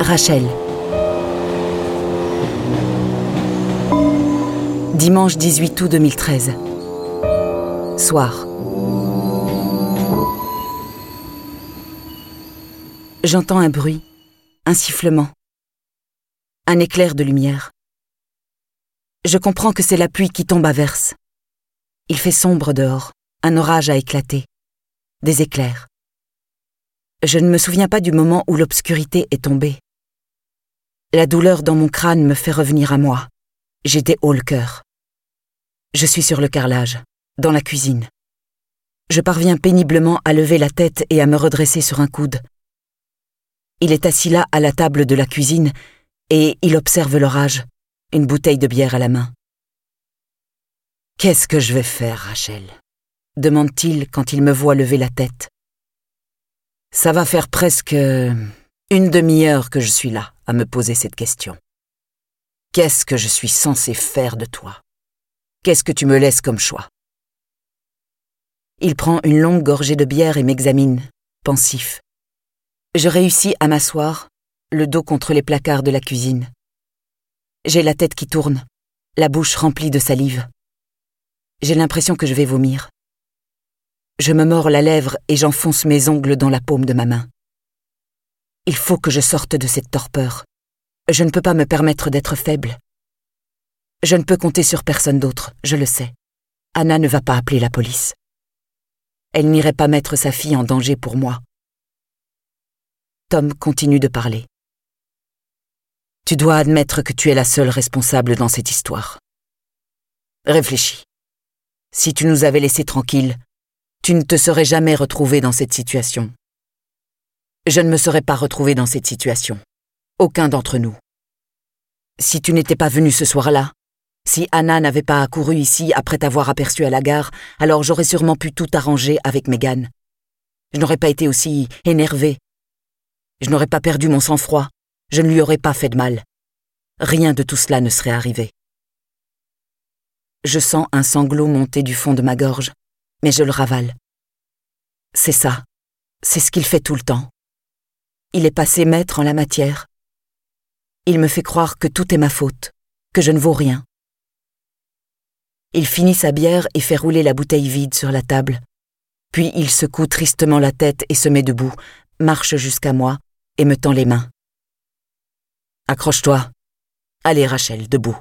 Rachel. Dimanche 18 août 2013. Soir. J'entends un bruit, un sifflement, un éclair de lumière. Je comprends que c'est la pluie qui tombe à verse. Il fait sombre dehors, un orage a éclaté, des éclairs. Je ne me souviens pas du moment où l'obscurité est tombée. La douleur dans mon crâne me fait revenir à moi. J'étais haut le cœur. Je suis sur le carrelage, dans la cuisine. Je parviens péniblement à lever la tête et à me redresser sur un coude. Il est assis là à la table de la cuisine et il observe l'orage, une bouteille de bière à la main. « Qu'est-ce que je vais faire, Rachel ?» demande-t-il quand il me voit lever la tête. Ça va faire presque une demi-heure que je suis là à me poser cette question. Qu'est-ce que je suis censé faire de toi? Qu'est-ce que tu me laisses comme choix? Il prend une longue gorgée de bière et m'examine, pensif. Je réussis à m'asseoir, le dos contre les placards de la cuisine. J'ai la tête qui tourne, la bouche remplie de salive. J'ai l'impression que je vais vomir. Je me mords la lèvre et j'enfonce mes ongles dans la paume de ma main. Il faut que je sorte de cette torpeur. Je ne peux pas me permettre d'être faible. Je ne peux compter sur personne d'autre, je le sais. Anna ne va pas appeler la police. Elle n'irait pas mettre sa fille en danger pour moi. Tom continue de parler. Tu dois admettre que tu es la seule responsable dans cette histoire. Réfléchis. Si tu nous avais laissés tranquilles, tu ne te serais jamais retrouvée dans cette situation. Je ne me serais pas retrouvée dans cette situation. Aucun d'entre nous. Si tu n'étais pas venu ce soir-là, si Anna n'avait pas accouru ici après t'avoir aperçu à la gare, alors j'aurais sûrement pu tout arranger avec Megan. Je n'aurais pas été aussi énervée. Je n'aurais pas perdu mon sang-froid. Je ne lui aurais pas fait de mal. Rien de tout cela ne serait arrivé. Je sens un sanglot monter du fond de ma gorge, mais je le ravale. C'est ça. C'est ce qu'il fait tout le temps. Il est passé maître en la matière. Il me fait croire que tout est ma faute, que je ne vaux rien. Il finit sa bière et fait rouler la bouteille vide sur la table. Puis il secoue tristement la tête et se met debout, marche jusqu'à moi et me tend les mains. Accroche-toi. Allez, Rachel, debout.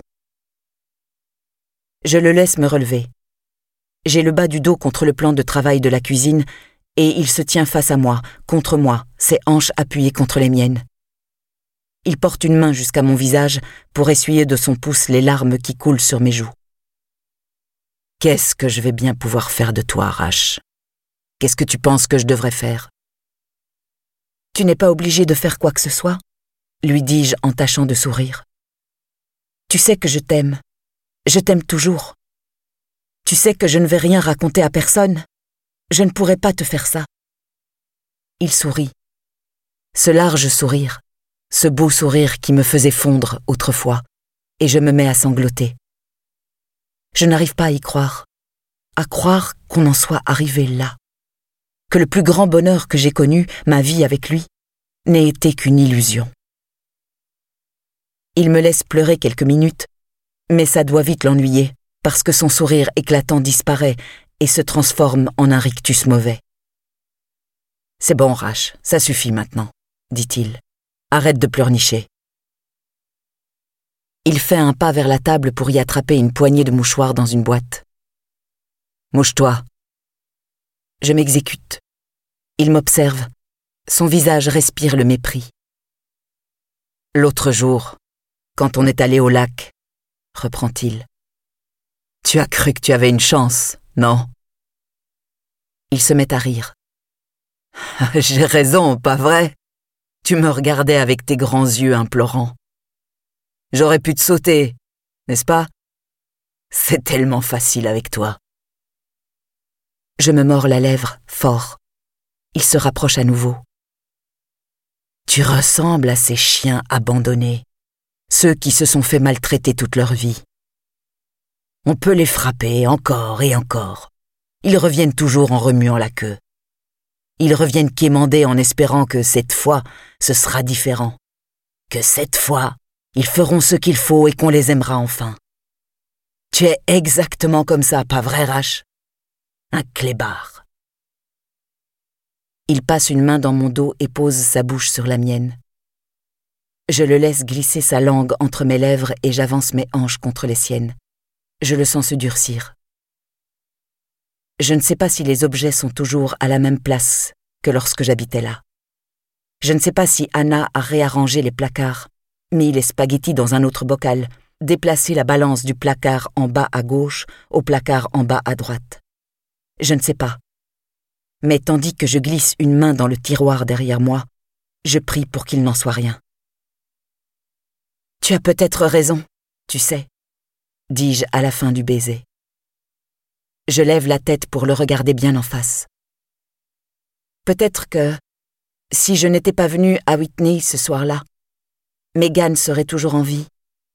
Je le laisse me relever. J'ai le bas du dos contre le plan de travail de la cuisine et il se tient face à moi, contre moi, ses hanches appuyées contre les miennes. Il porte une main jusqu'à mon visage pour essuyer de son pouce les larmes qui coulent sur mes joues. Qu'est-ce que je vais bien pouvoir faire de toi, Rach? Qu'est-ce que tu penses que je devrais faire? Tu n'es pas obligé de faire quoi que ce soit, lui dis-je en tâchant de sourire. Tu sais que je t'aime toujours. Tu sais que je ne vais rien raconter à personne. Je ne pourrais pas te faire ça. Il sourit. Ce large sourire, ce beau sourire qui me faisait fondre autrefois, et je me mets à sangloter. Je n'arrive pas à croire qu'on en soit arrivé là. Que le plus grand bonheur que j'ai connu, ma vie avec lui, n'ait été qu'une illusion. Il me laisse pleurer quelques minutes, mais ça doit vite l'ennuyer, parce que son sourire éclatant disparaît et se transforme en un rictus mauvais. « C'est bon, Rach, ça suffit maintenant, » dit-il. « Arrête de pleurnicher. » Il fait un pas vers la table pour y attraper une poignée de mouchoirs dans une boîte. « Mouche-toi. » Je m'exécute. Il m'observe. Son visage respire le mépris. « L'autre jour, quand on est allé au lac, » reprend-il. « Tu as cru que tu avais une chance, non ?» Il se met à rire. « J'ai raison, pas vrai? Tu me regardais avec tes grands yeux implorants. J'aurais pu te sauter, n'est-ce pas? C'est tellement facile avec toi. » Je me mords la lèvre, fort. Il se rapproche à nouveau. « Tu ressembles à ces chiens abandonnés, ceux qui se sont fait maltraiter toute leur vie. On peut les frapper encore et encore. Ils reviennent toujours en remuant la queue. Ils reviennent quémander en espérant que cette fois, ce sera différent. que cette fois, ils feront ce qu'il faut et qu'on les aimera enfin. Tu es exactement comme ça, pas vrai, Rach? Un clébard. Il passe une main dans mon dos et pose sa bouche sur la mienne. Je le laisse glisser sa langue entre mes lèvres et j'avance mes hanches contre les siennes. Je le sens se durcir. Je ne sais pas si les objets sont toujours à la même place que lorsque j'habitais là. Je ne sais pas si Anna a réarrangé les placards, mis les spaghettis dans un autre bocal, déplacé la balance du placard en bas à gauche au placard en bas à droite. Je ne sais pas. Mais tandis que je glisse une main dans le tiroir derrière moi, je prie pour qu'il n'en soit rien. « Tu as peut-être raison, tu sais, » dis-je à la fin du baiser. Je lève la tête pour le regarder bien en face. Peut-être que, si je n'étais pas venue à Whitney ce soir-là, Megan serait toujours en vie.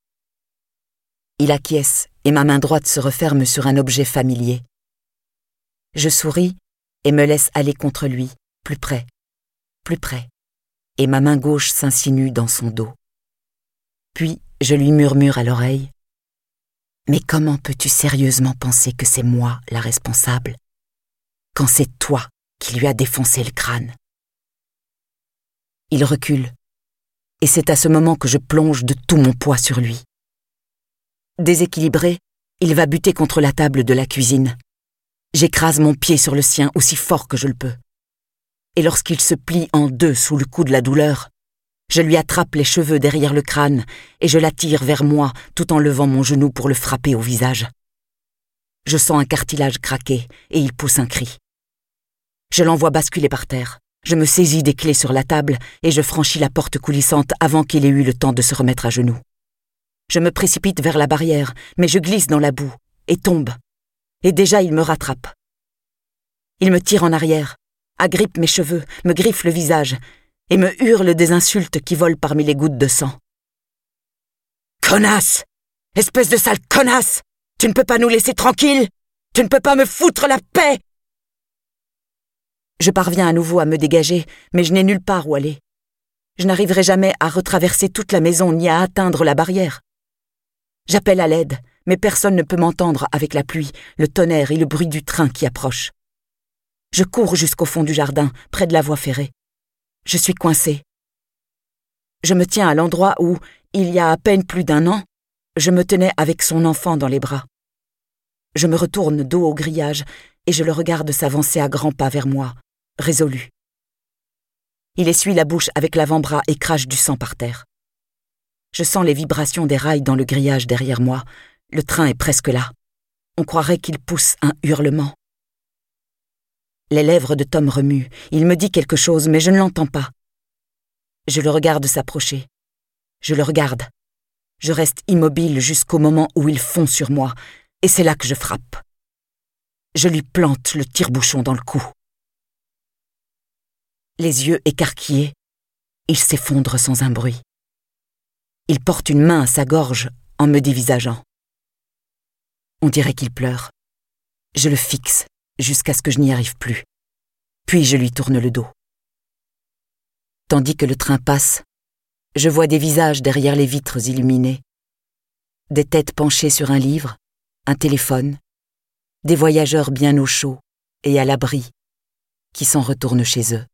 Il acquiesce et ma main droite se referme sur un objet familier. Je souris et me laisse aller contre lui, plus près, et ma main gauche s'insinue dans son dos. Puis je lui murmure à l'oreille: « Mais comment peux-tu sérieusement penser que c'est moi la responsable, quand c'est toi qui lui as défoncé le crâne ?» Il recule, et c'est à ce moment que je plonge de tout mon poids sur lui. Déséquilibré, il va buter contre la table de la cuisine. J'écrase mon pied sur le sien aussi fort que je le peux. Et lorsqu'il se plie en deux sous le coup de la douleur, je lui attrape les cheveux derrière le crâne et je l'attire vers moi tout en levant mon genou pour le frapper au visage. Je sens un cartilage craquer et il pousse un cri. Je l'envoie basculer par terre. Je me saisis des clés sur la table et je franchis la porte coulissante avant qu'il ait eu le temps de se remettre à genoux. Je me précipite vers la barrière, mais je glisse dans la boue et tombe. Et déjà il me rattrape. Il me tire en arrière, agrippe mes cheveux, me griffe le visage et me hurle des insultes qui volent parmi les gouttes de sang. « Connasse! Espèce de sale connasse! Tu ne peux pas nous laisser tranquilles! Tu ne peux pas me foutre la paix !» Je parviens à nouveau à me dégager, mais je n'ai nulle part où aller. Je n'arriverai jamais à retraverser toute la maison ni à atteindre la barrière. J'appelle à l'aide, mais personne ne peut m'entendre avec la pluie, le tonnerre et le bruit du train qui approche. Je cours jusqu'au fond du jardin, près de la voie ferrée. Je suis coincée. Je me tiens à l'endroit où, il y a à peine plus d'1 an, je me tenais avec son enfant dans les bras. Je me retourne dos au grillage et je le regarde s'avancer à grands pas vers moi, résolu. Il essuie la bouche avec l'avant-bras et crache du sang par terre. Je sens les vibrations des rails dans le grillage derrière moi. Le train est presque là. On croirait qu'il pousse un hurlement. Les lèvres de Tom remuent. Il me dit quelque chose, mais je ne l'entends pas. Je le regarde s'approcher. Je le regarde. Je reste immobile jusqu'au moment où il fond sur moi, et c'est là que je frappe. Je lui plante le tire-bouchon dans le cou. Les yeux écarquillés, il s'effondre sans un bruit. Il porte une main à sa gorge en me dévisageant. On dirait qu'il pleure. Je le fixe jusqu'à ce que je n'y arrive plus. Puis je lui tourne le dos. Tandis que le train passe, je vois des visages derrière les vitres illuminées, des têtes penchées sur un livre, un téléphone, des voyageurs bien au chaud et à l'abri qui s'en retournent chez eux.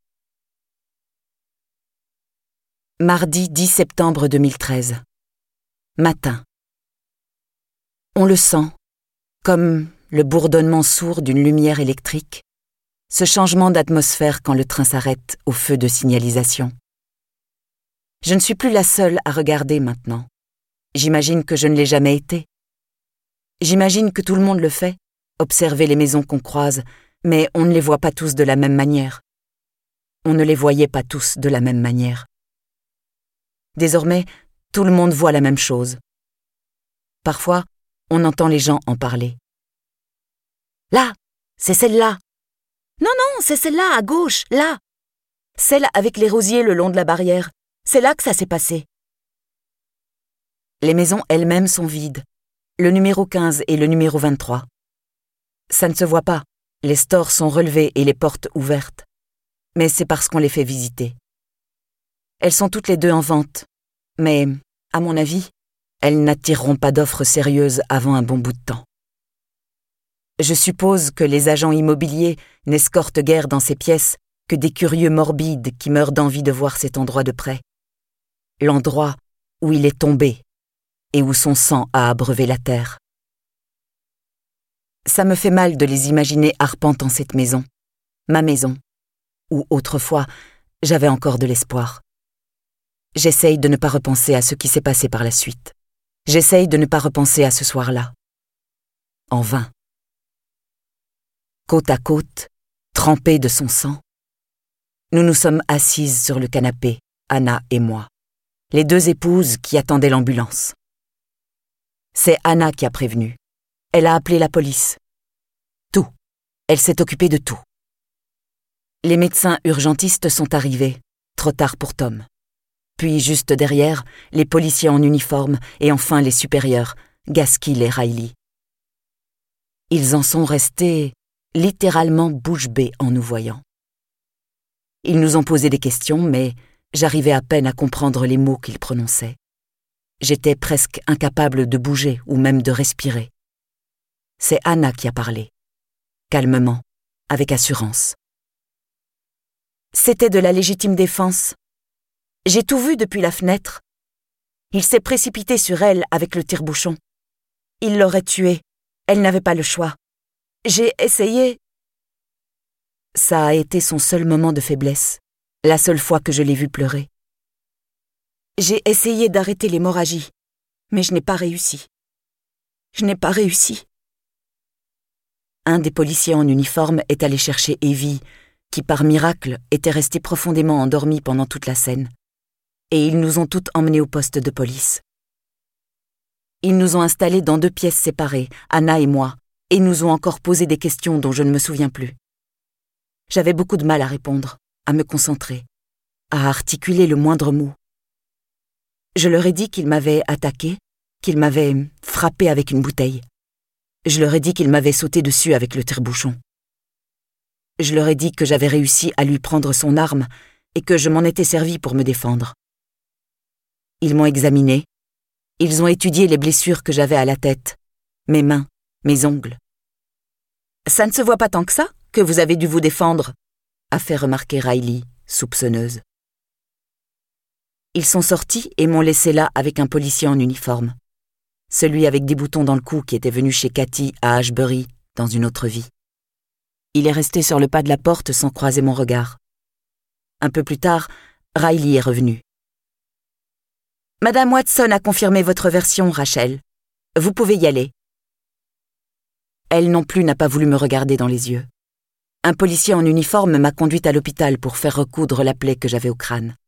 Mardi 10 septembre 2013. Matin. On le sent, comme le bourdonnement sourd d'une lumière électrique, ce changement d'atmosphère quand le train s'arrête au feu de signalisation. Je ne suis plus la seule à regarder maintenant. J'imagine que je ne l'ai jamais été. J'imagine que tout le monde le fait, observer les maisons qu'on croise, mais on ne les voit pas tous de la même manière. On ne les voyait pas tous de la même manière. Désormais, tout le monde voit la même chose. Parfois, on entend les gens en parler. « Là, c'est celle-là. Non, non, c'est celle-là, à gauche, là. Celle avec les rosiers le long de la barrière. C'est là que ça s'est passé. » Les maisons elles-mêmes sont vides. Le numéro 15 et le numéro 23. Ça ne se voit pas. Les stores sont relevés et les portes ouvertes. Mais c'est parce qu'on les fait visiter. Elles sont toutes les deux en vente. Mais, à mon avis, elles n'attireront pas d'offres sérieuses avant un bon bout de temps. Je suppose que les agents immobiliers n'escortent guère dans ces pièces que des curieux morbides qui meurent d'envie de voir cet endroit de près. L'endroit où il est tombé et où son sang a abreuvé la terre. Ça me fait mal de les imaginer arpentant cette maison, ma maison, où autrefois j'avais encore de l'espoir. J'essaye de ne pas repenser à ce qui s'est passé par la suite. J'essaye de ne pas repenser à ce soir-là. En vain. Côte à côte, trempés de son sang, nous nous sommes assises sur le canapé, Anna et moi, les deux épouses qui attendaient l'ambulance. C'est Anna qui a prévenu. Elle a appelé la police. Tout. Elle s'est occupée de tout. Les médecins urgentistes sont arrivés, trop tard pour Tom. Puis, juste derrière, les policiers en uniforme et enfin les supérieurs, Gaskill et Riley. Ils en sont restés littéralement bouche bée en nous voyant. Ils nous ont posé des questions, mais j'arrivais à peine à comprendre les mots qu'ils prononçaient. J'étais presque incapable de bouger ou même de respirer. C'est Anna qui a parlé, calmement, avec assurance. C'était de la légitime défense. J'ai tout vu depuis la fenêtre. Il s'est précipité sur elle avec le tire-bouchon. Il l'aurait tuée. Elle n'avait pas le choix. J'ai essayé. Ça a été son seul moment de faiblesse, la seule fois que je l'ai vue pleurer. J'ai essayé d'arrêter l'hémorragie, mais je n'ai pas réussi. Je n'ai pas réussi. Un des policiers en uniforme est allé chercher Evie, qui par miracle était restée profondément endormie pendant toute la scène, et ils nous ont toutes emmenées au poste de police. Ils nous ont installés dans 2 pièces séparées, Anna et moi, et nous ont encore posé des questions dont je ne me souviens plus. J'avais beaucoup de mal à répondre, à me concentrer, à articuler le moindre mot. Je leur ai dit qu'ils m'avaient attaqué, qu'ils m'avaient frappé avec une bouteille. Je leur ai dit qu'ils m'avaient sauté dessus avec le tire-bouchon. Je leur ai dit que j'avais réussi à lui prendre son arme et que je m'en étais servi pour me défendre. Ils m'ont examiné. Ils ont étudié les blessures que j'avais à la tête, mes mains, mes ongles. « Ça ne se voit pas tant que ça, que vous avez dû vous défendre », a fait remarquer Riley, soupçonneuse. Ils sont sortis et m'ont laissé là avec un policier en uniforme. Celui avec des boutons dans le cou qui était venu chez Cathy à Ashbury, dans une autre vie. Il est resté sur le pas de la porte sans croiser mon regard. Un peu plus tard, Riley est revenu. « Madame Watson a confirmé votre version, Rachel. Vous pouvez y aller. » Elle non plus n'a pas voulu me regarder dans les yeux. Un policier en uniforme m'a conduite à l'hôpital pour faire recoudre la plaie que j'avais au crâne.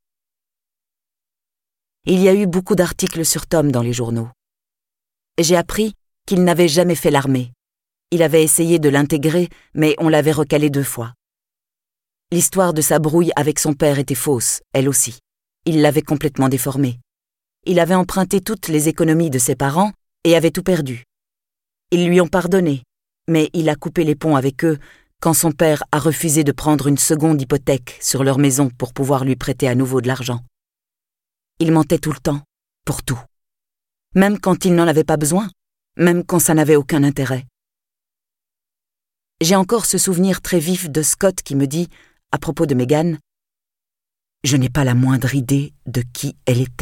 Il y a eu beaucoup d'articles sur Tom dans les journaux. J'ai appris qu'il n'avait jamais fait l'armée. Il avait essayé de l'intégrer, mais on l'avait recalé 2 fois. L'histoire de sa brouille avec son père était fausse, elle aussi. Il l'avait complètement déformée. Il avait emprunté toutes les économies de ses parents et avait tout perdu. Ils lui ont pardonné, mais il a coupé les ponts avec eux quand son père a refusé de prendre une seconde hypothèque sur leur maison pour pouvoir lui prêter à nouveau de l'argent. Il mentait tout le temps, pour tout. Même quand il n'en avait pas besoin, même quand ça n'avait aucun intérêt. J'ai encore ce souvenir très vif de Scott qui me dit, à propos de Meghan, « Je n'ai pas la moindre idée de qui elle était. »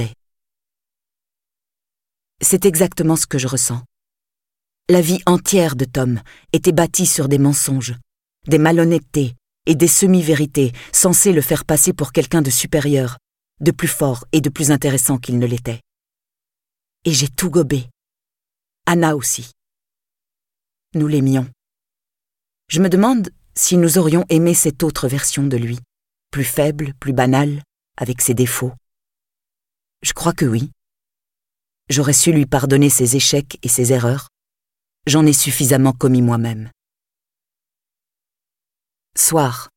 C'est exactement ce que je ressens. La vie entière de Tom était bâtie sur des mensonges, des malhonnêtetés et des semi-vérités censées le faire passer pour quelqu'un de supérieur, de plus fort et de plus intéressant qu'il ne l'était. Et j'ai tout gobé. Anna aussi. Nous l'aimions. Je me demande si nous aurions aimé cette autre version de lui, plus faible, plus banale, avec ses défauts. Je crois que oui. J'aurais su lui pardonner ses échecs et ses erreurs. J'en ai suffisamment commis moi-même. Soir.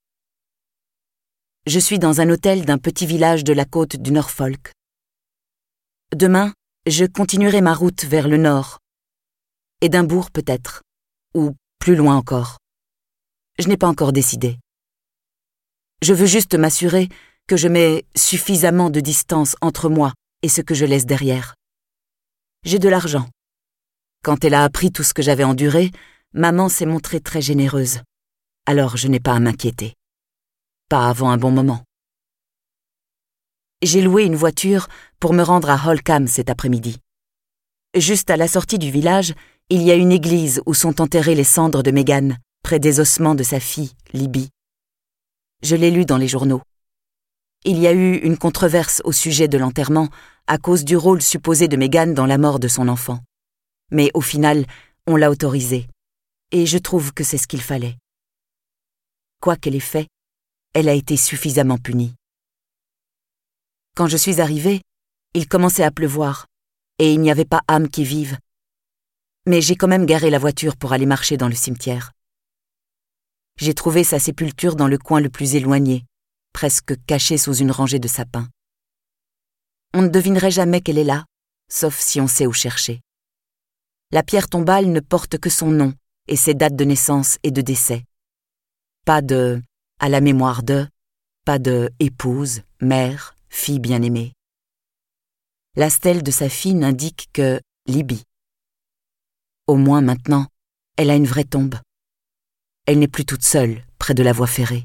Je suis dans un hôtel d'un petit village de la côte du Norfolk. Demain, je continuerai ma route vers le nord. Édimbourg peut-être, ou plus loin encore. Je n'ai pas encore décidé. Je veux juste m'assurer que je mets suffisamment de distance entre moi et ce que je laisse derrière. J'ai de l'argent. Quand elle a appris tout ce que j'avais enduré, maman s'est montrée très généreuse. Alors je n'ai pas à m'inquiéter. Pas avant un bon moment. J'ai loué une voiture pour me rendre à Holkham cet après-midi. Juste à la sortie du village, il y a une église où sont enterrées les cendres de Meghan, près des ossements de sa fille, Libby. Je l'ai lu dans les journaux. Il y a eu une controverse au sujet de l'enterrement à cause du rôle supposé de Meghan dans la mort de son enfant. Mais au final, on l'a autorisée. Et je trouve que c'est ce qu'il fallait. Quoi qu'elle ait fait, elle a été suffisamment punie. Quand je suis arrivée, il commençait à pleuvoir, et il n'y avait pas âme qui vive. Mais j'ai quand même garé la voiture pour aller marcher dans le cimetière. J'ai trouvé sa sépulture dans le coin le plus éloigné, presque cachée sous une rangée de sapins. On ne devinerait jamais qu'elle est là, sauf si on sait où chercher. La pierre tombale ne porte que son nom et ses dates de naissance et de décès. Pas de « à la mémoire de », pas de « épouse », mère, fille bien-aimée. La stèle de sa fille n'indique que « Libby ». Au moins maintenant, elle a une vraie tombe. Elle n'est plus toute seule près de la voie ferrée.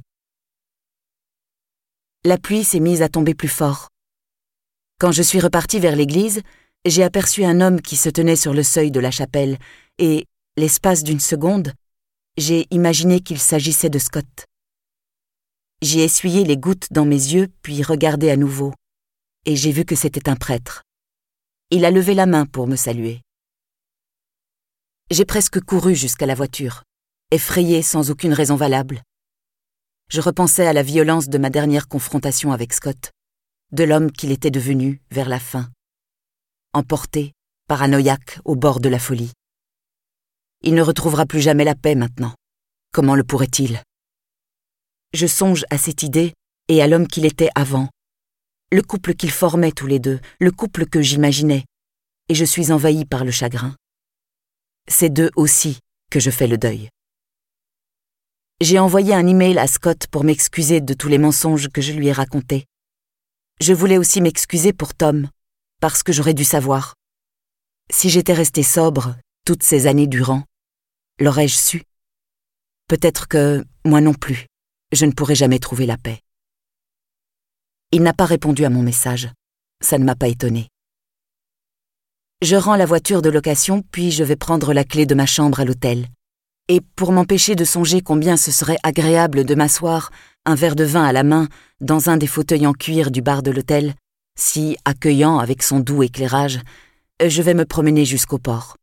La pluie s'est mise à tomber plus fort. Quand je suis repartie vers l'église, j'ai aperçu un homme qui se tenait sur le seuil de la chapelle et, l'espace d'une seconde, j'ai imaginé qu'il s'agissait de Scott. J'ai essuyé les gouttes dans mes yeux puis regardé à nouveau, et j'ai vu que c'était un prêtre. Il a levé la main pour me saluer. J'ai presque couru jusqu'à la voiture, effrayée sans aucune raison valable. Je repensais à la violence de ma dernière confrontation avec Scott, de l'homme qu'il était devenu vers la fin, emporté, paranoïaque, au bord de la folie. Il ne retrouvera plus jamais la paix maintenant. Comment le pourrait-il ? Je songe à cette idée et à l'homme qu'il était avant, le couple qu'ils formaient tous les deux, le couple que j'imaginais, et je suis envahie par le chagrin. C'est d'eux aussi que je fais le deuil. J'ai envoyé un email à Scott pour m'excuser de tous les mensonges que je lui ai racontés. Je voulais aussi m'excuser pour Tom, parce que j'aurais dû savoir. Si j'étais restée sobre toutes ces années durant, l'aurais-je su ? Peut-être que, moi non plus, je ne pourrais jamais trouver la paix. Il n'a pas répondu à mon message. Ça ne m'a pas étonnée. Je rends la voiture de location, puis je vais prendre la clé de ma chambre à l'hôtel. Et pour m'empêcher de songer combien ce serait agréable de m'asseoir, un verre de vin à la main, dans un des fauteuils en cuir du bar de l'hôtel, si accueillant avec son doux éclairage, je vais me promener jusqu'au port.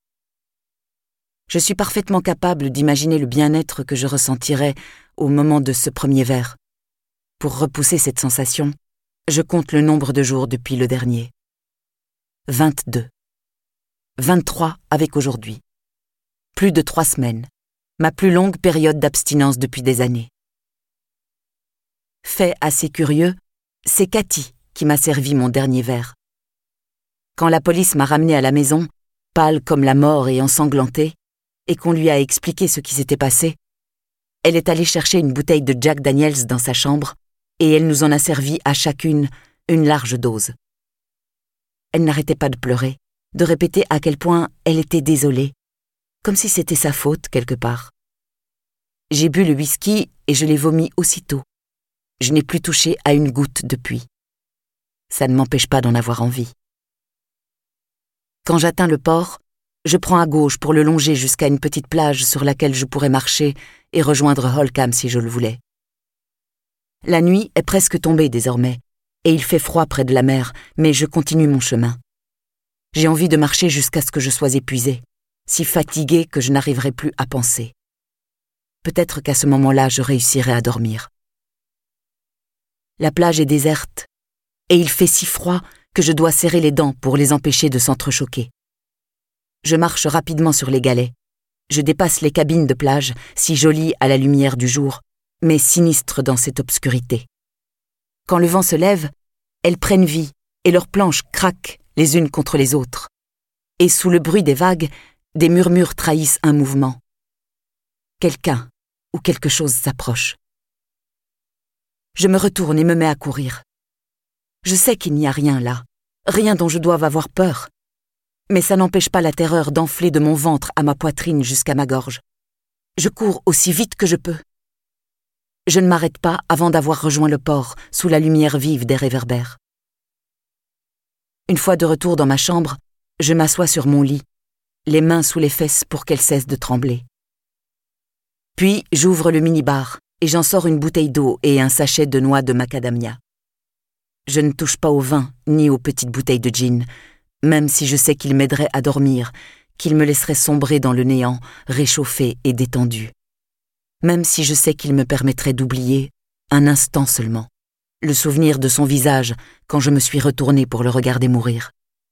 Je suis parfaitement capable d'imaginer le bien-être que je ressentirais au moment de ce premier verre. Pour repousser cette sensation, je compte le nombre de jours depuis le dernier. 22. 23 avec aujourd'hui. Plus de 3 semaines. Ma plus longue période d'abstinence depuis des années. Fait assez curieux, c'est Cathy qui m'a servi mon dernier verre. Quand la police m'a ramenée à la maison, pâle comme la mort et ensanglantée, et qu'on lui a expliqué ce qui s'était passé, elle est allée chercher une bouteille de Jack Daniels dans sa chambre et elle nous en a servi à chacune une large dose. Elle n'arrêtait pas de pleurer, de répéter à quel point elle était désolée, comme si c'était sa faute quelque part. J'ai bu le whisky et je l'ai vomi aussitôt. Je n'ai plus touché à une goutte depuis. Ça ne m'empêche pas d'en avoir envie. Quand j'atteins le port, je prends à gauche pour le longer jusqu'à une petite plage sur laquelle je pourrais marcher et rejoindre Holkham si je le voulais. La nuit est presque tombée désormais, et il fait froid près de la mer, mais je continue mon chemin. J'ai envie de marcher jusqu'à ce que je sois épuisée, si fatiguée que je n'arriverai plus à penser. Peut-être qu'à ce moment-là, je réussirai à dormir. La plage est déserte, et il fait si froid que je dois serrer les dents pour les empêcher de s'entrechoquer. Je marche rapidement sur les galets. Je dépasse les cabines de plage, si jolies à la lumière du jour, mais sinistres dans cette obscurité. Quand le vent se lève, elles prennent vie et leurs planches craquent les unes contre les autres. Et sous le bruit des vagues, des murmures trahissent un mouvement. Quelqu'un ou quelque chose s'approche. Je me retourne et me mets à courir. Je sais qu'il n'y a rien là, rien dont je doive avoir peur. Mais ça n'empêche pas la terreur d'enfler de mon ventre à ma poitrine jusqu'à ma gorge. Je cours aussi vite que je peux. Je ne m'arrête pas avant d'avoir rejoint le port, sous la lumière vive des réverbères. Une fois de retour dans ma chambre, je m'assois sur mon lit, les mains sous les fesses pour qu'elles cessent de trembler. Puis j'ouvre le minibar et j'en sors une bouteille d'eau et un sachet de noix de macadamia. Je ne touche pas au vin ni aux petites bouteilles de gin, même si je sais qu'il m'aiderait à dormir, qu'il me laisserait sombrer dans le néant, réchauffé et détendu. Même si je sais qu'il me permettrait d'oublier, un instant seulement, le souvenir de son visage quand je me suis retournée pour le regarder mourir.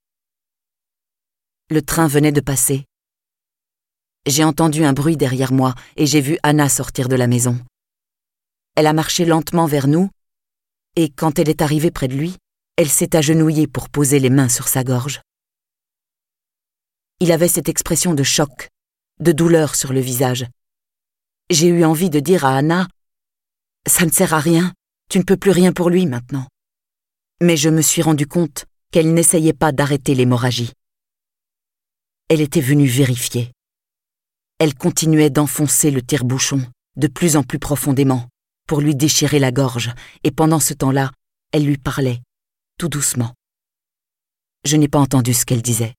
Le train venait de passer. J'ai entendu un bruit derrière moi et j'ai vu Anna sortir de la maison. Elle a marché lentement vers nous et quand elle est arrivée près de lui, elle s'est agenouillée pour poser les mains sur sa gorge. Il avait cette expression de choc, de douleur sur le visage. J'ai eu envie de dire à Anna « Ça ne sert à rien, tu ne peux plus rien pour lui maintenant. » Mais je me suis rendu compte qu'elle n'essayait pas d'arrêter l'hémorragie. Elle était venue vérifier. Elle continuait d'enfoncer le tire-bouchon de plus en plus profondément pour lui déchirer la gorge et pendant ce temps-là, elle lui parlait, tout doucement. Je n'ai pas entendu ce qu'elle disait.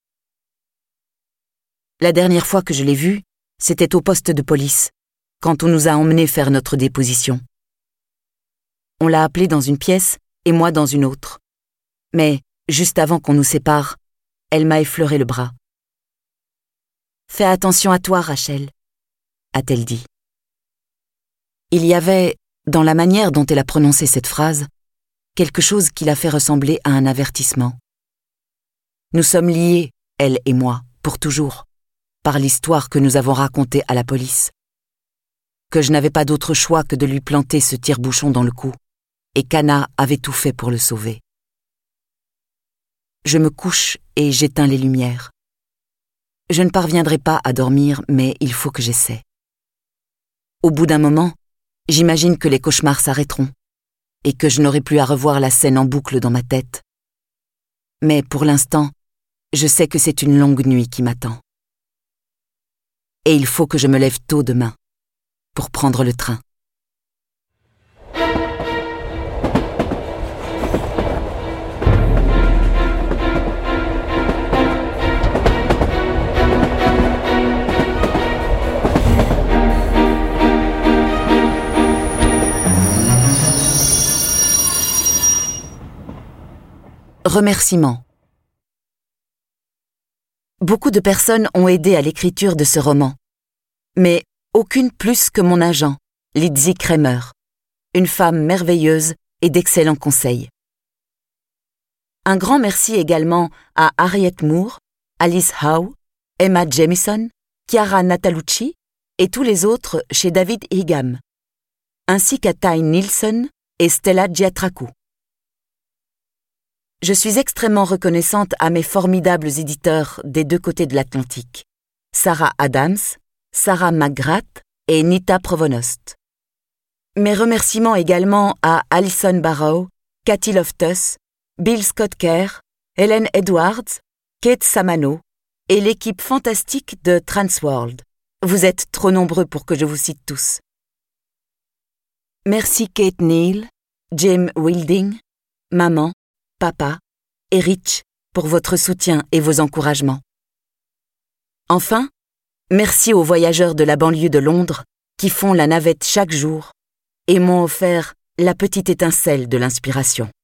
La dernière fois que je l'ai vue, c'était au poste de police, quand on nous a emmenés faire notre déposition. On l'a appelée dans une pièce et moi dans une autre. Mais, juste avant qu'on nous sépare, elle m'a effleuré le bras. « Fais attention à toi, Rachel », a-t-elle dit. Il y avait, dans la manière dont elle a prononcé cette phrase, quelque chose qui l'a fait ressembler à un avertissement. Nous sommes liés, elle et moi, pour toujours, par l'histoire que nous avons racontée à la police. Que je n'avais pas d'autre choix que de lui planter ce tire-bouchon dans le cou, et qu'Anna avait tout fait pour le sauver. Je me couche et j'éteins les lumières. Je ne parviendrai pas à dormir, mais il faut que j'essaie. Au bout d'un moment, j'imagine que les cauchemars s'arrêteront, et que je n'aurai plus à revoir la scène en boucle dans ma tête. Mais pour l'instant, je sais que c'est une longue nuit qui m'attend. Et il faut que je me lève tôt demain, pour prendre le train. Remerciements. Beaucoup de personnes ont aidé à l'écriture de ce roman, mais aucune plus que mon agent, Lizzie Kramer, une femme merveilleuse et d'excellents conseils. Un grand merci également à Harriet Moore, Alice Howe, Emma Jamison, Chiara Natalucci et tous les autres chez David Higham, ainsi qu'à Ty Nielsen et Stella Giatracu. Je suis extrêmement reconnaissante à mes formidables éditeurs des deux côtés de l'Atlantique, Sarah Adams, Sarah McGrath et Nita Provonost. Mes remerciements également à Alison Barrow, Cathy Loftus, Bill Scott Kerr, Helen Edwards, Kate Samano et l'équipe fantastique de Transworld. Vous êtes trop nombreux pour que je vous cite tous. Merci Kate Neal, Jim Wilding, maman, papa et Rich pour votre soutien et vos encouragements. Enfin, merci aux voyageurs de la banlieue de Londres qui font la navette chaque jour et m'ont offert la petite étincelle de l'inspiration.